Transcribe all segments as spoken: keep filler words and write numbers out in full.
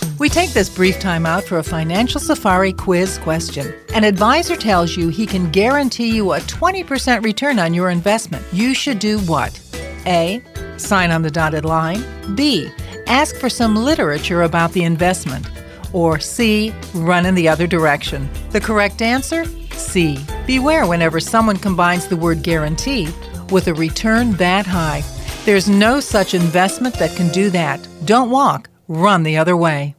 We take this brief time out for a Financial Safari quiz question. An advisor tells you he can guarantee you a twenty percent return on your investment. You should do what? A. Sign on the dotted line. B. Ask for some literature about the investment. Or C. Run in the other direction. The correct answer? C. Beware whenever someone combines the word guarantee with a return that high. There's no such investment that can do that. Don't walk, run the other way.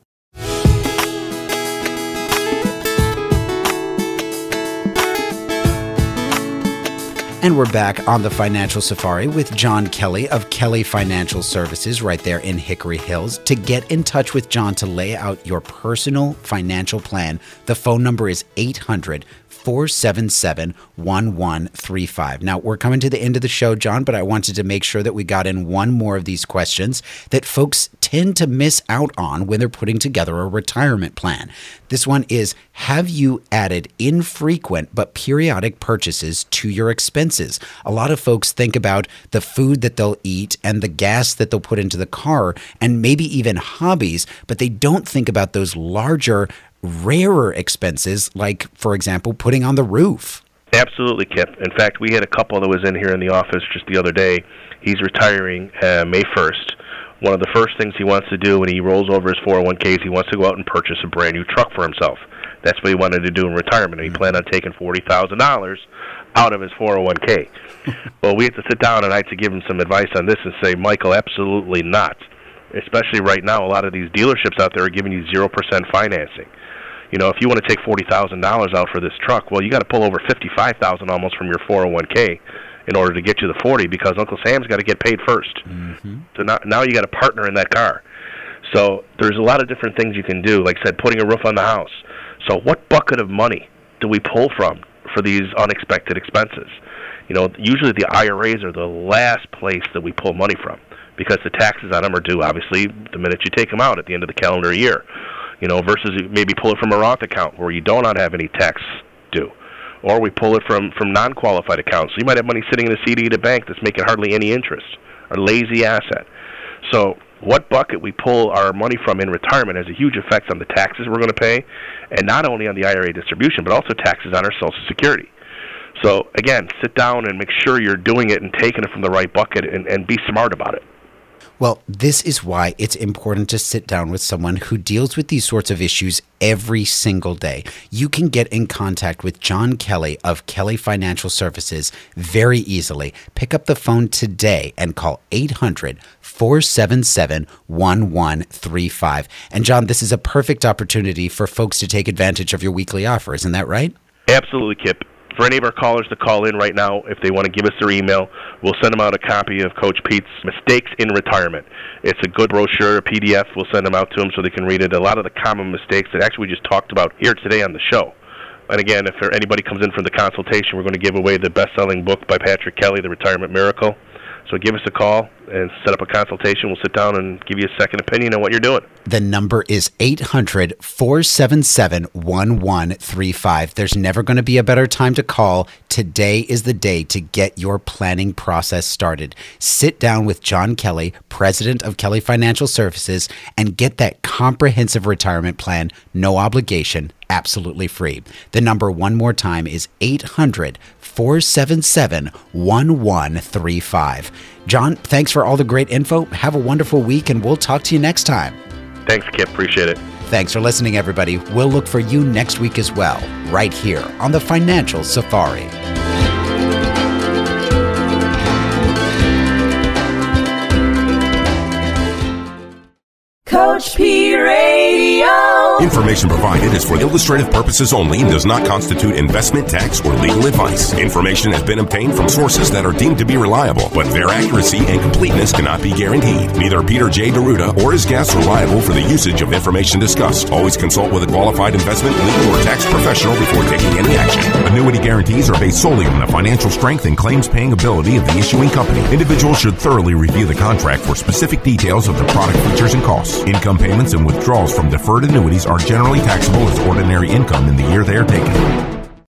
And we're back on the Financial Safari with John Kelly of Kelly Financial Services right there in Hickory Hills. To get in touch with John to lay out your personal financial plan, the phone number is eight hundred, four seven seven, one one three five. Now, we're coming to the end of the show, John, but I wanted to make sure that we got in one more of these questions that folks tend to miss out on when they're putting together a retirement plan. This one is, have you added infrequent but periodic purchases to your expenses? A lot of folks think about the food that they'll eat and the gas that they'll put into the car and maybe even hobbies, but they don't think about those larger, rarer expenses, like, for example, putting on the roof. Absolutely, Kip. In fact, we had a couple that was in here in the office just the other day. He's retiring uh, May first. One of the first things he wants to do when he rolls over his four oh one k is he wants to go out and purchase a brand new truck for himself. That's what he wanted to do in retirement. He planned on taking forty thousand dollars out of his four oh one k. Well, we had to sit down and I had to give him some advice on this and say, Michael, absolutely not. Especially right now, a lot of these dealerships out there are giving you zero percent financing. You know, if you want to take forty thousand dollars out for this truck, well, you got to pull over fifty-five thousand dollars almost from your four oh one k in order to get you the forty, because Uncle Sam's got to get paid first. Mm-hmm. So now, now you got a partner in that car. So there's a lot of different things you can do. Like I said, putting a roof on the house. So what bucket of money do we pull from for these unexpected expenses? You know, usually the I R As are the last place that we pull money from, because the taxes on them are due, obviously, the minute you take them out at the end of the calendar year. You know, versus maybe pull it from a Roth account where you do not have any tax due. Or we pull it from, from non-qualified accounts. So you might have money sitting in a C D at a bank that's making hardly any interest, a lazy asset. So what bucket we pull our money from in retirement has a huge effect on the taxes we're going to pay, and not only on the I R A distribution, but also taxes on our Social Security. So, again, sit down and make sure you're doing it and taking it from the right bucket, and, and be smart about it. Well, this is why it's important to sit down with someone who deals with these sorts of issues every single day. You can get in contact with John Kelly of Kelly Financial Services very easily. Pick up the phone today and call eight hundred, four seven seven, one one three five. And John, this is a perfect opportunity for folks to take advantage of your weekly offer. Isn't that right? Absolutely, Kip. For any of our callers to call in right now, if they want to give us their email, we'll send them out a copy of Coach Pete's Mistakes in Retirement. It's a good brochure, a P D F. We'll send them out to them so they can read it. A lot of the common mistakes that actually we just talked about here today on the show. And again, if anybody comes in for the consultation, we're going to give away the best-selling book by Patrick Kelly, The Retirement Miracle. So give us a call and set up a consultation. We'll sit down and give you a second opinion on what you're doing. The number is eight hundred, four seven seven, one one three five. There's never going to be a better time to call. Today is the day to get your planning process started. Sit down with John Kelly, president of Kelly Financial Services, and get that comprehensive retirement plan, no obligation, absolutely free. The number one more time is eight hundred, four seven seven, one one three five. John, thanks for all the great info. Have a wonderful week, and we'll talk to you next time. Thanks, Kip. Appreciate it. Thanks for listening, everybody. We'll look for you next week as well, right here on the Financial Safari. Coach P Radio. Information provided is for illustrative purposes only and does not constitute investment, tax, or legal advice. Information has been obtained from sources that are deemed to be reliable, but their accuracy and completeness cannot be guaranteed. Neither Peter J. Deruta or his guests are liable for the usage of information discussed. Always consult with a qualified investment, legal, or tax professional before taking any action. Annuity guarantees are based solely on the financial strength and claims-paying ability of the issuing company. Individuals should thoroughly review the contract for specific details of the product features and costs. Income payments and withdrawals from deferred annuities are generally taxable as ordinary income in the year they are taken.